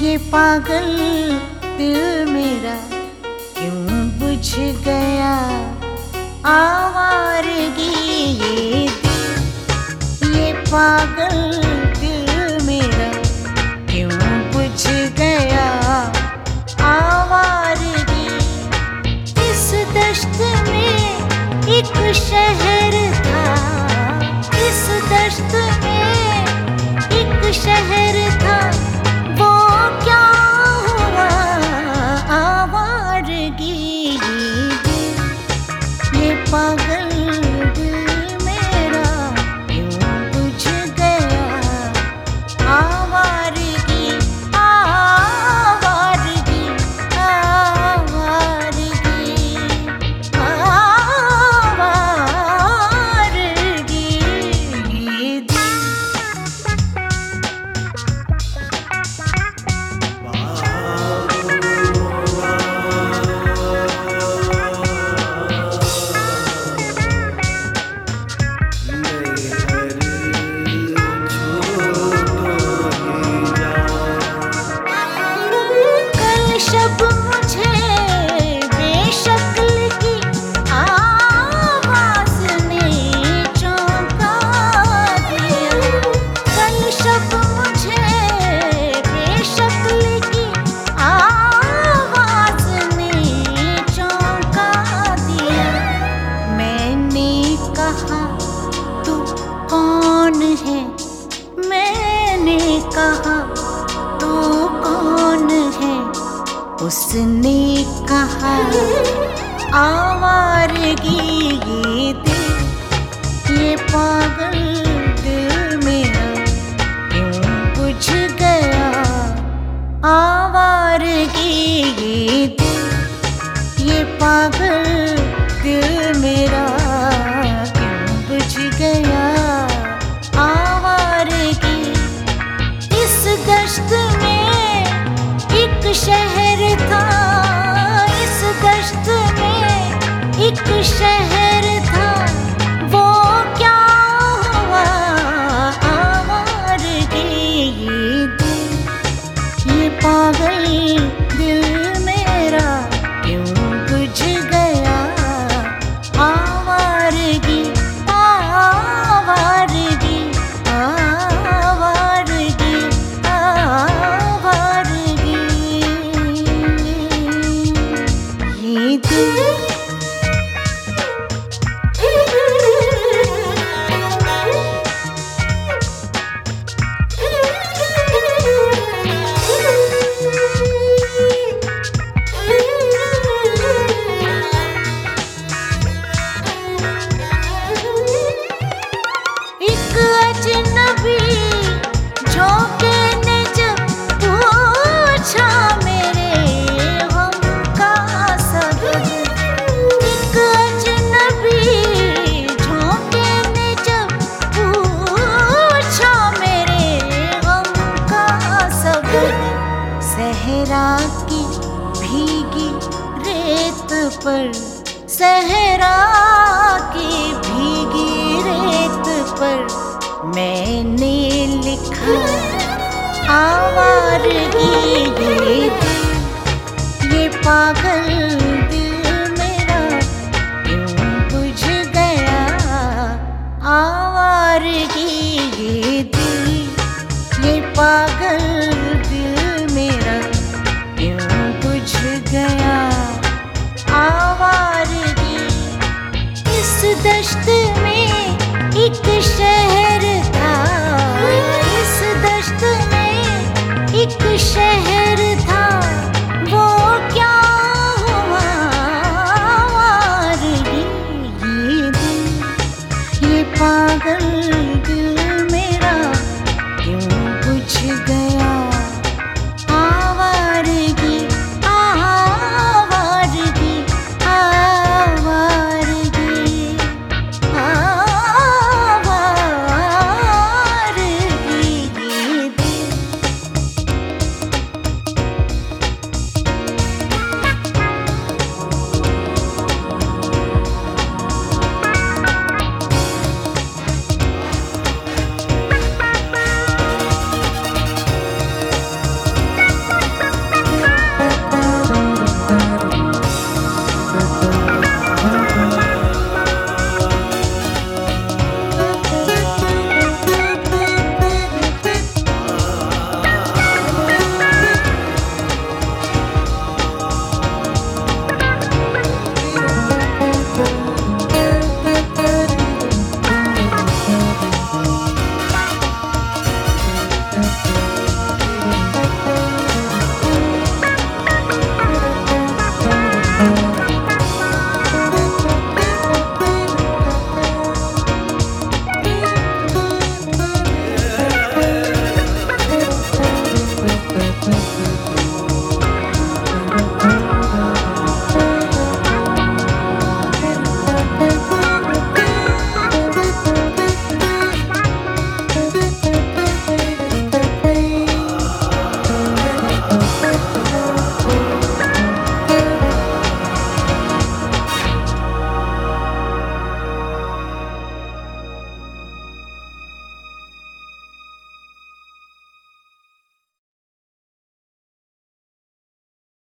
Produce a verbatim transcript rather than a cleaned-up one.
ये पागल दिल मेरा क्यों बुझ गया, आवारगी ये दिल, ये पागल दिल मेरा क्यों बुझ गया, आवारगी। इस दश्त में एक शहर था, इस दश्त में एक शहर था, वो क्या हुआ, आवारगी ये दिल, ये पागल दिल मेरा क्यों बुझ गया, आवारगी आवारगी आवारगी आवारगी ये दिल। शब मुझे बेशक्ल की आवाज़ ने चौंका दिया, कल शब मुझे बेशक्ल की आवाज़ ने चौंका दिया। मैंने कहा तू कौन है, मैंने कहा तू कौन है, उसने कहा आवारगी ये दिल, ये पागल दिल मेरा क्यों बुझ गया, आवारगी ये दिल, ये पागल दिल मेरा क्यों बुझ गया, आवारगी। इस दश्त में एक शहर था, इस दश्त में एक शहर था, वो क्या हुआ, आवारगी ये दिल, ये पागल दिल मेरा क्यों बुझ गया, आवारगी आवारगी आवारगी आवारगी ये दिल। एक अजनबी झोंके ने जब पूछा मेरे गम का सबब, एक अजनबी झोंके ने जब पूछा मेरे गम का सबब, सहरा की भीगी रेत पर, सहरा की भीगी रेत पर मैंने लिखा आवारगी ये दिल, ये पागल दिल मेरा क्यों बुझ गया, आवारगी ये दिल, ये पागल